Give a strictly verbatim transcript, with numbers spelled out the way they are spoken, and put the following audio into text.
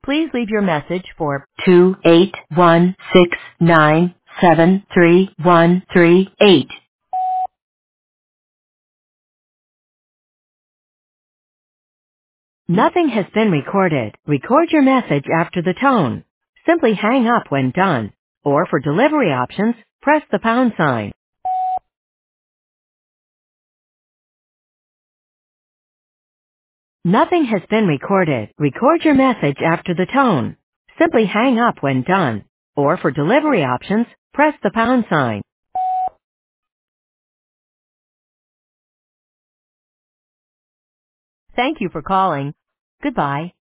Please leave your message for two eight one six nine seven three one three eight. Nothing has been recorded. Record your message after the tone. Simply hang up when done. Or for delivery options, press the pound sign. Nothing has been recorded. Record your message after the tone. Simply hang up when done. Or for delivery options, press the pound sign. Thank you for calling. Goodbye.